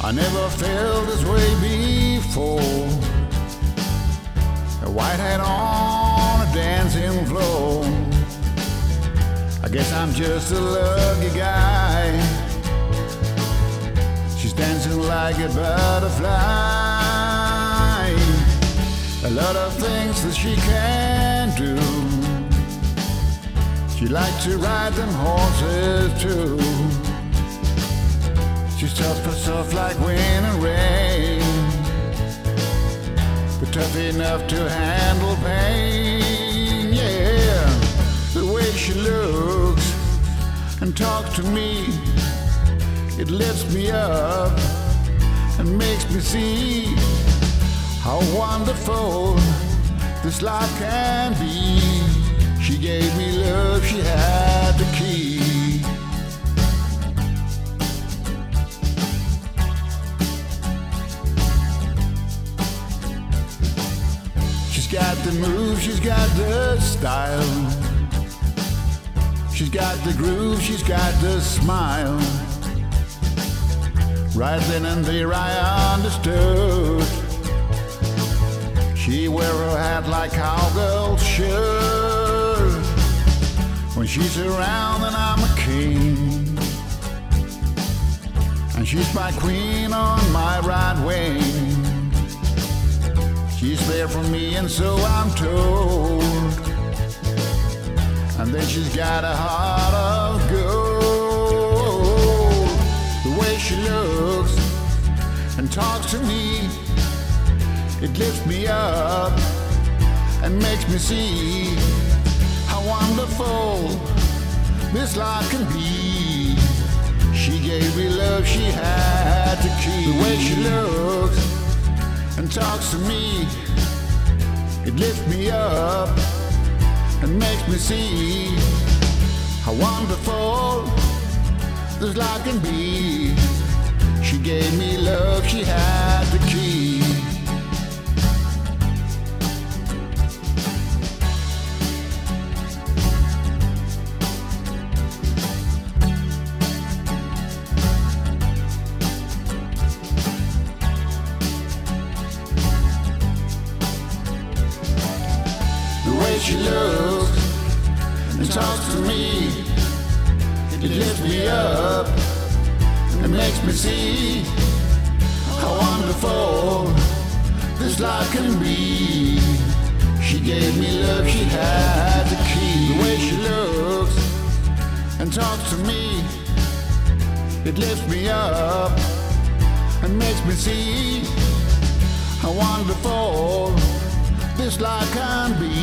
I never felt this way before. A white hat on a dancing floor. I guess I'm just a lucky guy. She's dancing like a butterfly. A lot of things that she can do. She likes to ride them horses too. She's tough for stuff like wind and rain, but tough enough to handle pain. Yeah, the way she looks and talks to me, it lifts me up and makes me see how wonderful this life can be. She gave me love she had to keep. She's got the move, she's got the style. She's got the groove, she's got the smile. Right then and there I understood. She wear her hat like cowgirls should. When she's around then I'm a king, and she's my queen on my right wing. She's there for me and so I'm told. And then she's got a heart of gold. The way she looks and talks to me, it lifts me up and makes me see how wonderful this life can be. She gave me love she had to keep. The way she looks and talks to me, it lifts me up and makes me see how wonderful this life can be. She gave me love she had to keep. She looks and talks to me, it lifts me up and makes me see how wonderful this life can be. She gave me love she had to keep. The way she looks and talks to me, it lifts me up and makes me see how wonderful this life can be.